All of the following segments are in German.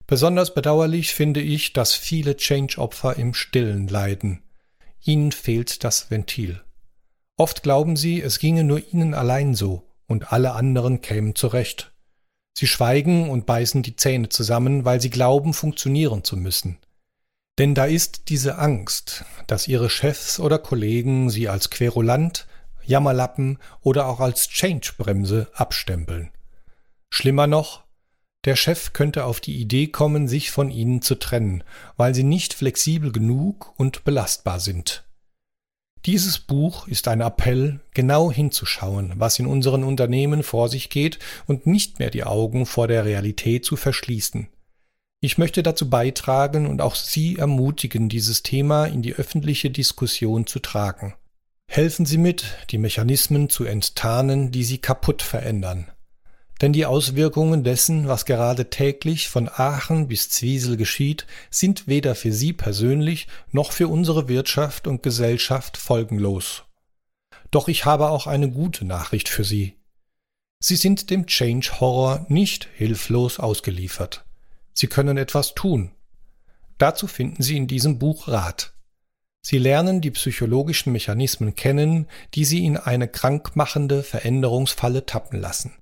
Besonders bedauerlich finde ich, dass viele Change-Opfer im Stillen leiden. Ihnen fehlt das Ventil. Oft glauben sie, es ginge nur ihnen allein so und alle anderen kämen zurecht. Sie schweigen und beißen die Zähne zusammen, weil sie glauben, funktionieren zu müssen. Denn da ist diese Angst, dass ihre Chefs oder Kollegen sie als Querulant, Jammerlappen oder auch als Change-Bremse abstempeln. Schlimmer noch, der Chef könnte auf die Idee kommen, sich von ihnen zu trennen, weil sie nicht flexibel genug und belastbar sind. Dieses Buch ist ein Appell, genau hinzuschauen, was in unseren Unternehmen vor sich geht und nicht mehr die Augen vor der Realität zu verschließen. Ich möchte dazu beitragen und auch Sie ermutigen, dieses Thema in die öffentliche Diskussion zu tragen. Helfen Sie mit, die Mechanismen zu enttarnen, die Sie kaputt verändern. Denn die Auswirkungen dessen, was gerade täglich von Aachen bis Zwiesel geschieht, sind weder für Sie persönlich noch für unsere Wirtschaft und Gesellschaft folgenlos. Doch ich habe auch eine gute Nachricht für Sie. Sie sind dem Change-Horror nicht hilflos ausgeliefert. Sie können etwas tun. Dazu finden Sie in diesem Buch Rat. Sie lernen die psychologischen Mechanismen kennen, die Sie in eine krankmachende Veränderungsfalle tappen lassen.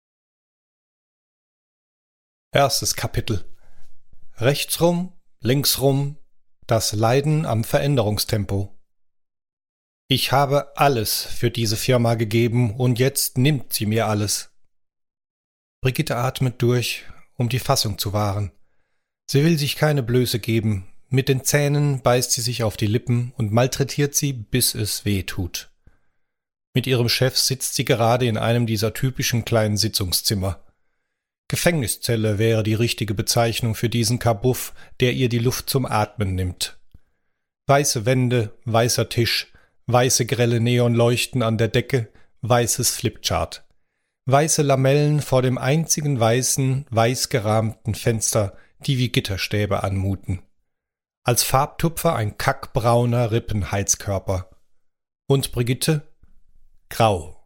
Erstes Kapitel. Rechtsrum, linksrum, das Leiden am Veränderungstempo. Ich habe alles für diese Firma gegeben und jetzt nimmt sie mir alles. Brigitte atmet durch, um die Fassung zu wahren. Sie will sich keine Blöße geben. Mit den Zähnen beißt sie sich auf die Lippen und malträtiert sie, bis es weh tut. Mit ihrem Chef sitzt sie gerade in einem dieser typischen kleinen Sitzungszimmer. Gefängniszelle wäre die richtige Bezeichnung für diesen Kabuff, der ihr die Luft zum Atmen nimmt. Weiße Wände, weißer Tisch, weiße grelle Neonleuchten an der Decke, weißes Flipchart. Weiße Lamellen vor dem einzigen weißen, weiß gerahmten Fenster, die wie Gitterstäbe anmuten. Als Farbtupfer ein kackbrauner Rippenheizkörper. Und Brigitte? Grau.